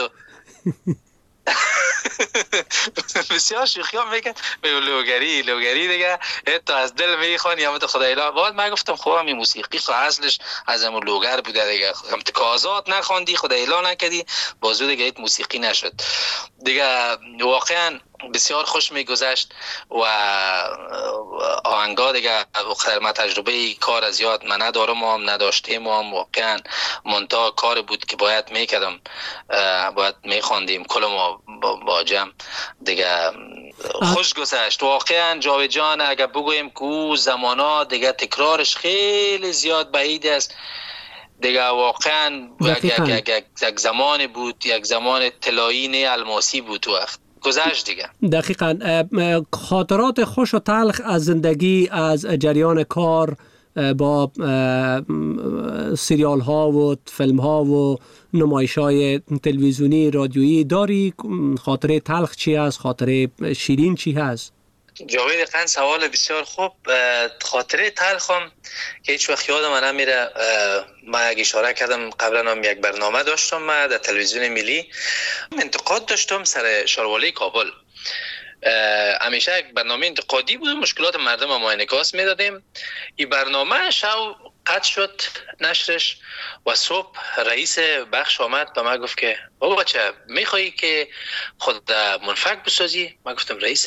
بسیار شوخی ها میکن لوگری دیگه تو از دل میخوانی امو تو خدای لا. بعد من گفتم خب همین موسیقی خو اصلش از امو لوگر بوده دیگه، هم تو آزاد نخوندی خدای لا نکردی بازو دیگه ایت موسیقی نشد دیگه. واقعا بسیار خوش میگذشت و آهنگا دیگه خیلی تجربه کار از یاد من ندارم و هم نداشتیم و هم واقعا منتها کار بود که باید میکردم، باید میخواندیم کل ما با جمع دیگه. خوش گذشت واقعا جاوید جان. اگر بگویم که او زمانا دیگه تکرارش خیلی زیاد بعید است دیگه. واقعا یک زمان بود، یک زمان طلایی نه الماسی بود وقت گذشت دیگه. دقیقاً. خاطرات خوش و تلخ از زندگی، از جریان کار با سریال ها و فیلم ها و نمایش های تلویزیونی رادیویی داری؟ خاطره تلخ چی هست؟ خاطره شیرین چی هست؟ جاوید خان سوال بسیار خوب. خاطره تلخم که هیچ وقت یادم نمیره، من یک اشاره کردم قبلا هم یک برنامه داشتم من در تلویزیون ملی انتقاد داشتم سر شاروالی کابل. همیشه یک برنامه انتقادی بود، مشکلات مردم ما انعکاس میدادیم. این برنامه شو قطع شد نشرش و صبح رئیس بخش آمد به من گفت که بابا بچه میخوایی که خود منفک بسازی؟ من گفتم رئیس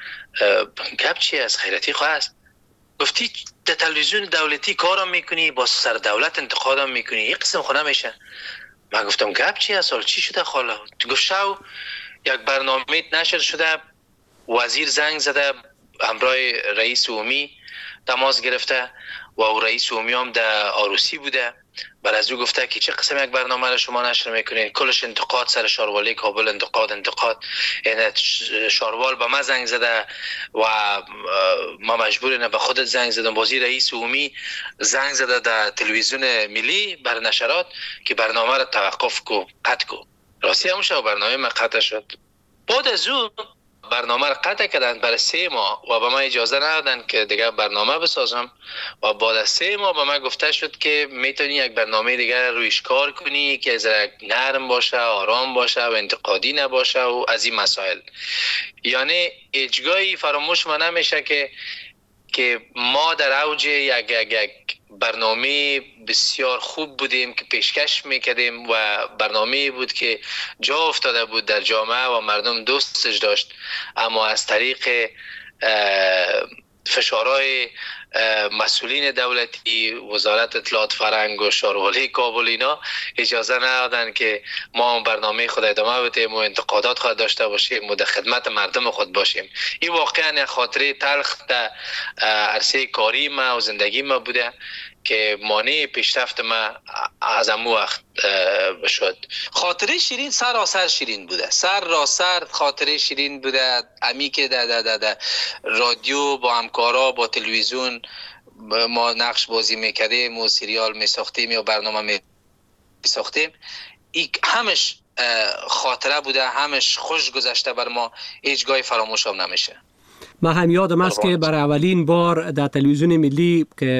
گپ چی از خیرتی خواه است؟ گفتی در تلویزیون دولتی کارم میکنی، با سر دولت انتقادم میکنی، یک قسم خونه میشه. من گفتم گپ چی است؟ چی شده خاله؟ گفت شو یک برنامه نشر شده، وزیر زنگ زده همراه رئیس عمومی تماس گرفته و رئیس عمومی هم در عروسی بوده. بعد از او گفته که چه قسم یک برنامه را شما نشر میکنین؟ کلش انتقاد سر شاروالی کابل، انتقاد. یعنی شاروال به من زنگ زده و ما مجبوریم به خودت زنگ زدم. بازی رئیس عمومی زنگ زده در تلویزیون ملی بر نشرات که برنامه را توقف کو، قطع کو. راستی همون شب برنامه من قطع شد. بعد از او برنامه را قطع کردن برای 3 ماه و به من اجازه ندادن که دیگه برنامه بسازم و بعد از 3 ماه به من گفته شد که میتونی یک برنامه دیگه رویش کار کنی که زرا نرم باشه، آرام باشه و انتقادی نباشه و از این مسائل. یعنی هیچگاهی فراموش من نمیشه که ما در اوج یک برنامه بسیار خوب بودیم که پیشکش میکردیم و برنامه بود که جا افتاده بود در جامعه و مردم دوستش داشت، اما از طریق فشارهای مسئولین دولتی، وزارت اطلاعات فرهنگ و شاروالی کابل اینا اجازه ندادن که ما برنامه خود ادامه بدیم و انتقادات خود داشته باشیم و در خدمت مردم خود باشیم. این واقعا خاطره تلخ در عرصه کاری ما و زندگی ما بوده که مانع پیشرفت ما از امو وقت شد. خاطره شیرین سراسر شیرین بوده، سر خاطره شیرین بوده. امی که در رادیو با همکارا با تلویزیون ما نقش بازی میکردیم و سریال میساختیم یا برنامه میساختیم، این همش خاطره بوده، همش خوش گذشته بر ما، هیچگاه فراموش هم نمیشه. من هم یادم است که برای اولین بار در تلویزیون ملی که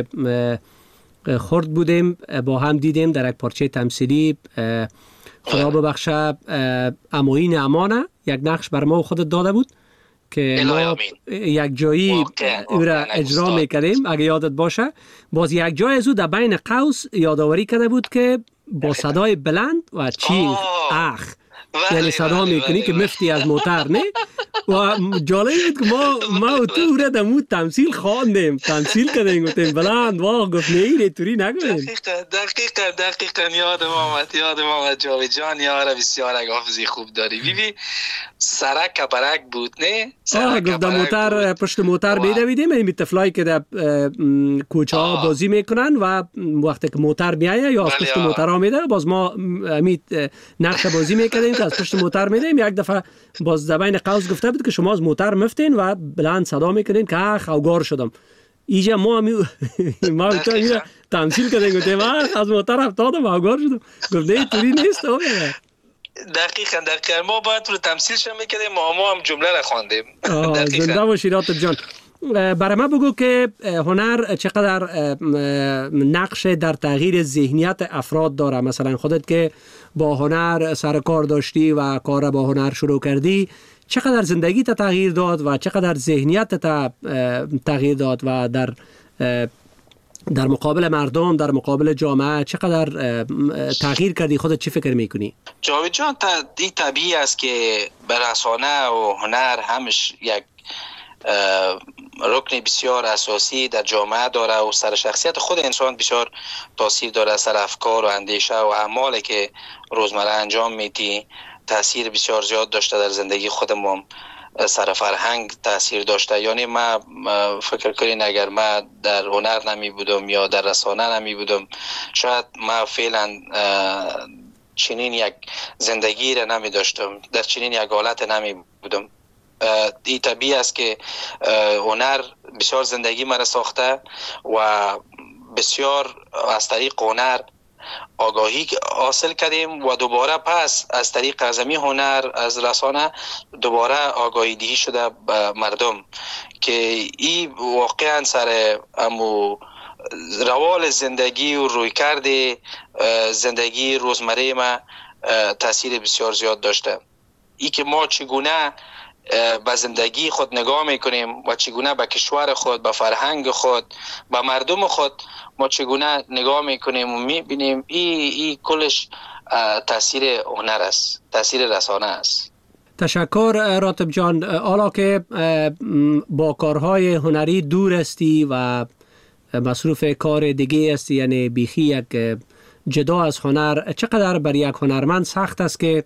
خورد بودیم با هم دیدیم در یک پارچه تمثیلی، خدا ببخشه اموین امانه یک نقش بر ما خودت داده بود که ما یک جایی او را اجرا میکردیم. اگه یادت باشه باز یک جای از او در بین قوس یادآوری کرده بود که با صدای بلند و چیخ اخ یعنی صدا میکنی که مفتی از موتر نه. و جالب بود که ما و تو را دمو تمثیل خواندیم، تمثیل کردیم، گفتیم بلند واقع گفت نه اینه توری نگویم. دقیقا یادم آمد جاوید جان، یاره بسیار اگه حافظی خوب داری. بیبی سرک کپرک بود نه؟ گفت در موتر پشت موتر بیدویدیم، این طفلایی که در کوچه ها بازی میکنن و وقتی که موتر میایه یا از پشت موتر ها میده، باز ما نقش بازی میکردیم که از پشت موتر میدیم. یک دفعه باز در بین قوس گفته بود که شما از موتر مفتین و بلند صدا میکنین که خوگار شدم. اینجا ما تو تمثیل کردیم، گفتیم از موتر افتادم خوگار شدم. گفت نه توری نیست. دقیقاً ما باید رو تمثیلش میکردیم، ما هم جمله را خواندیم. زنده باشی راتب جان. برای ما بگو که هنر چقدر نقش در تغییر ذهنیت افراد داره. مثلا خودت که با هنر سر کار داشتی و کار با هنر شروع کردی، چقدر زندگی تا تغییر داد و چقدر ذهنیت تا تغییر داد و در مقابل مردم، در مقابل جامعه چقدر تغییر کردی؟ خودت چی فکر میکنی؟ جاوید جان، این طبیعی است که رسانه و هنر همش یک رکن بسیار اساسی در جامعه داره و سر شخصیت خود انسان بسیار تاثیر داره. سر افکار و اندیشه و اعمالی که روزمره انجام میدی تاثیر بسیار زیاد داشته در زندگی خودم. سر فرهنگ تاثیر داشته. یعنی ما فکر کنین اگر ما در هنر نمی بودم یا در رسانه نمی بودم، شاید ما فعلا چنین یک زندگی را نمی داشتم، در چنین یک حالت نمی بودم. این طبیعی است که هنر بسیار زندگی مرا ساخته و بسیار از طریق هنر آگاهی حاصل کردیم و دوباره پس از طریق ازمی هنر از رسانه دوباره آگاهی دهی شده به مردم که این واقعا سر امو روال زندگی و رویکرد زندگی روزمره ما تاثیر بسیار زیاد داشته. ای که ما چگونه به زندگی خود نگاه میکنیم و چگونه به کشور خود، به فرهنگ خود، به مردم خود ما چگونه نگاه میکنیم و میبینیم، این کلش تاثیر هنر است، تاثیر رسانه است. تشکر راتب جان. حالا که با کارهای هنری دور هستی و مصروف کار دیگه هستی، یعنی بیخی یک جدا از هنر، چقدر برای یک هنرمند سخت است که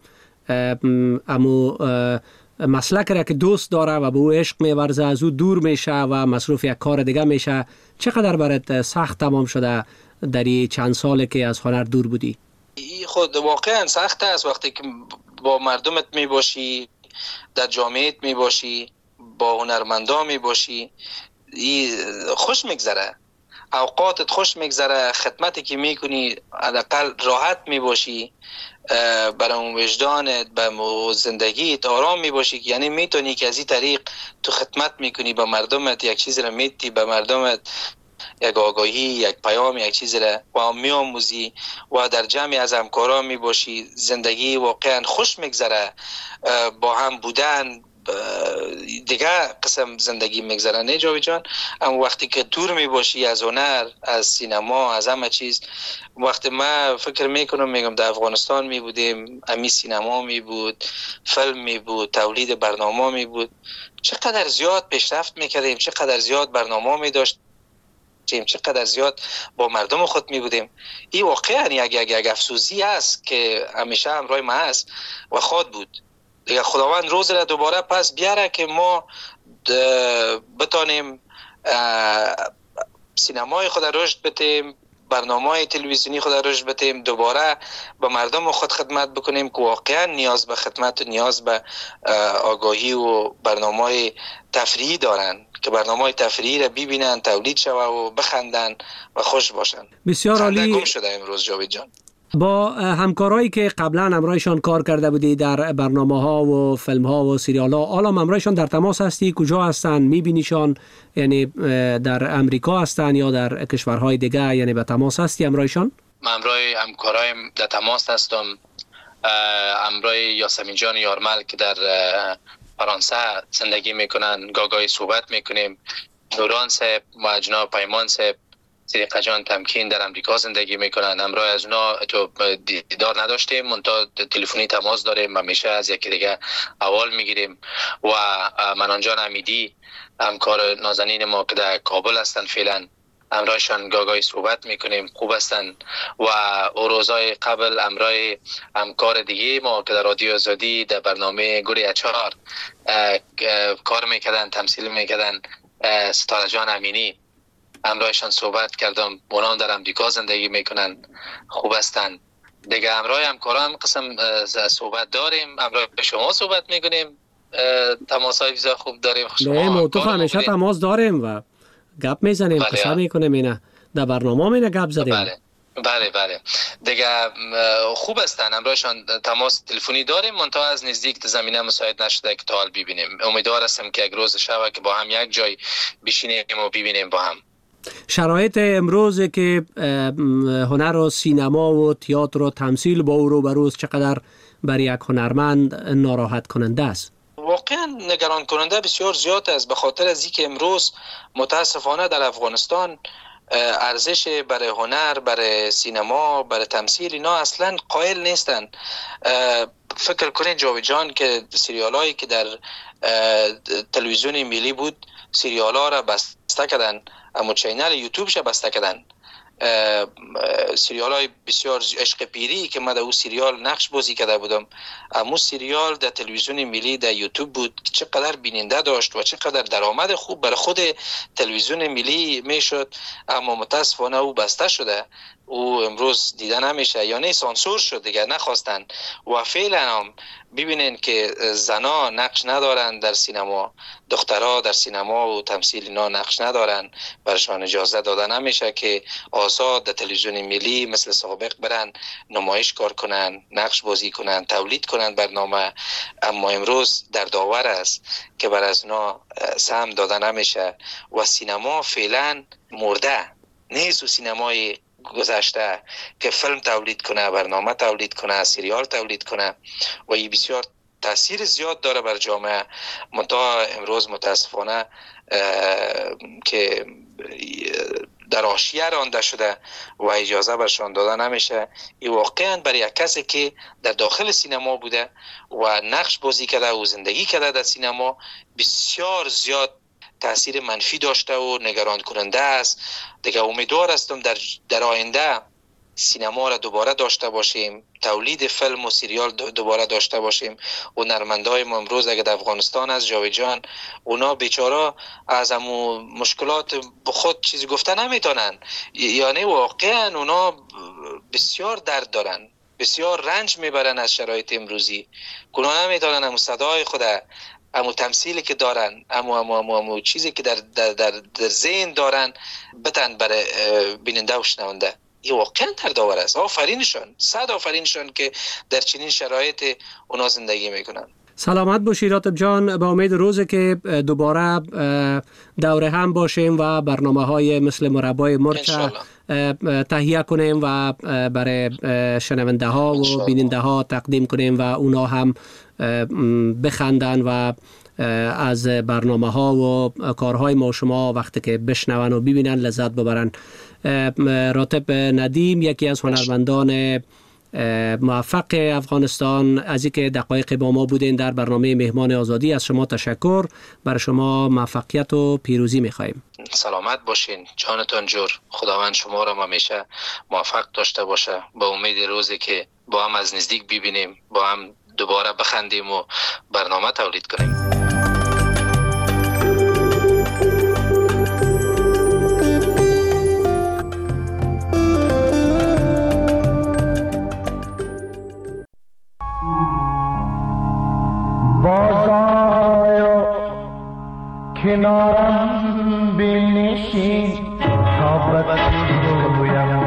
امو مسلک را که دوست داره و به او عشق می‌ورزه از او دور میشه و مصروف یک کار دیگه میشه، چقدر برات سخت تمام شده در این چند ساله که از هنر دور بودی؟ خود واقعا سخت است وقتی که با مردمت میباشی، در جامعهت میباشی، با هنرمندان میباشی، خوش میگذره، اوقاتت خوش میگذره، خدمتی که میکنی حداقل راحت میباشی، برای وجدانت، به زندگیت آرام میباشی، یعنی میتونی که از این طریق تو خدمت میکنی به مردمت، یک چیز را میتی به مردمت، یک آگاهی، یک پیام، یک چیز را و میآموزی و در جمع از همکاران میباشی. زندگی واقعا خوش میگذره، با هم بودن، دیگه قسم زندگی میگذرن جاوید جان. اما وقتی که دور می باشی از هنر، از سینما، از همه چیز، وقتی ما فکر میکنم میگم در افغانستان می بودیم، امی سینما می بود، فیلم می بود، تولید برنامه می بود، چقدر زیاد پیشرفت میکردیم، چقدر زیاد برنامه می داشتیم، چقدر زیاد با مردم خود می بودیم. این واقعا یک افسوسی است که همیشه همراه ما است و خود بود. دیگه خداوند روز را دوباره پس بیاره که ما بتانیم سینمای خود رشد بدیم، برنامه‌های تلویزیونی خود رشد بدیم، دوباره به مردم خود خدمت بکنیم که واقعا نیاز به خدمت و نیاز به آگاهی و برنامه‌های تفریحی دارن، که برنامه‌های تفریحی را ببینن، تولید شوه و بخندن و خوش باشن. بسیار عالی. گم شده امروز جاوید جان. با همکارایی که قبلا همراهشان کار کرده بودی در برنامه‌ها و فیلم‌ها و سریال‌ها، حالا همراهشان در تماس هستی؟ کجا هستن؟ می‌بینیشان؟ یعنی در امریکا هستن یا در کشورهای دیگه؟ یعنی به تماس هستی همراهشان؟ من همراه همکارایم در تماس هستم. همراه یاسمین جان یارمل که در فرانسه زندگی میکنن گاگای صحبت میکنیم. نوران صاحب و جناب پیمان صاحب، صدیقه جان تمکین در امریکا زندگی میکنن. همراه از اونا تو دیدار نداشتیم، منتها تلفنی تماس داریم، همیشه از یکی دیگه احوال میگیریم. و منان جان امیدی همکار نازنین ما که در کابل هستن فعلا، همراهشان گاگای صحبت میکنیم، خوب هستن. و روزای قبل همراه همکار دیگه ما که در رادیو آزادی در برنامه گوری اچار کار میکردن، تمثیل میکردن، ستاره جان امینی، همراهشان صحبت کردم. اونا در امریکا زندگی میکنن، خوب هستن. دیگه همراه همکاران قسم صحبت داریم، همراه شما صحبت میکنیم، تماسای بسیار خوب داریم. ما تو همیشه تماس داریم و گپ میزنیم، قصه میکنیم، اینا در برنامه مینا گپ زدیم. بله دیگه خوب هستن، همراهشان تماس تلفنی داریم، منتها از نزدیک زمینه مساعد نشده که تا حال ببینیم. امیدوار هستم که یک روز شبه که با هم یک جای بشینیم و ببینیم با هم. شرایط امروز که هنر و سینما و تئاتر و تمثیل با او روبروست چقدر برای یک هنرمند ناراحت کننده است؟ واقعا نگران کننده بسیار زیاد است، به خاطر از اینکه امروز متاسفانه در افغانستان ارزش برای هنر، برای سینما، برای تمثیل اینا اصلا قائل نیستن. فکر کنید جاوید جان که سریال هایی که در تلویزیون ملی بود، سریال ها را بسته کردن، اما چینل یوتیوبش بسته کردن. سریال های بسیار عشق پیری که من در اون سریال نقش بازی کرده بودم، اما سریال در تلویزیون ملی در یوتیوب بود که چقدر بیننده داشت و چقدر درآمد خوب برای خود تلویزیون ملی میشد، اما متاسفانه او بسته شده، او امروز دیده نمیشه، یعنی سانسور شد دیگه، نخواستن. و فعلا هم ببینین که زنا نقش ندارن در سینما، دخترها در سینما و تمثیل اینا نقش ندارن، برشان اجازه داده نمیشه که آزاد در تلویزیون ملی مثل سابق برن نمایش کار کنن، نقش بازی کنن، تولید کنن برنامه. اما امروز در داور است که بر از اونا سهم داده نمیشه و سینما فعلا مرده نیست. و سینمای گذشته که فیلم تولید کنه، برنامه تولید کنه، سریال تولید کنه و این بسیار تاثیر زیاد داره بر جامعه. منتها امروز متاسفانه که در حاشیه رانده شده و اجازه برشان داده نمیشه. این واقعا برای یک کسی که در داخل سینما بوده و نقش بازی کرده و زندگی کرده در سینما بسیار زیاد تاثیر منفی داشته و نگران کننده است. دیگه امیدوار هستم در آینده سینما را دوباره داشته باشیم، تولید فیلم و سریال دوباره داشته باشیم. و هنرمندای ما امروز اگه در افغانستان از جاوید جان، اونا بیچاره از همو مشکلات به خود چیزی گفته نمیتونن، یعنی واقعا اونا بسیار درد دارن، بسیار رنج میبرن از شرایط امروزی، اونا نمیتونن همو صدای خود، امو تمثیلی که دارن، امو چیزی که در ذهن دارن بتن برای بیننده و شنونده. این واقعا دردآور است. آفرینشان، صد آفرینشان که در چنین شرایط اونا زندگی میکنن. سلامت باشی راتب جان، با امید روزی که دوباره دوره هم باشیم و برنامه های مثل مربای مرچ تهیه کنیم و برای شنونده ها و بیننده ها تقدیم کنیم و اونا هم بخندن و از برنامه ها و کارهای ما شما وقتی که بشنون و ببینن لذت ببرن. راتب ندیم یکی از هنرمندان موفق افغانستان، از اینکه دقایق با ما بودین در برنامه مهمان آزادی، از شما تشکر. برای شما موفقیت و پیروزی می‌خوایم. سلامت باشین، جانتان جور. خداوند شما را همیشه موفق داشته باشه. با امید روزی که با هم از نزدیک ببینیم، با هم دوباره بخندیم و برنامه تولید کنیم. بازآیا کنارم بنشین تا بگویم،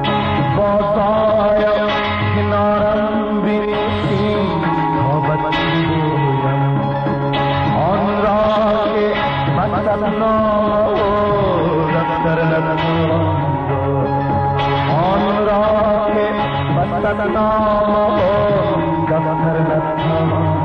بازآیا کنارم بنشین تا بگویم آن را که مستنام و دفتر نخواند، آن را که مستنام و دفتر نخواند.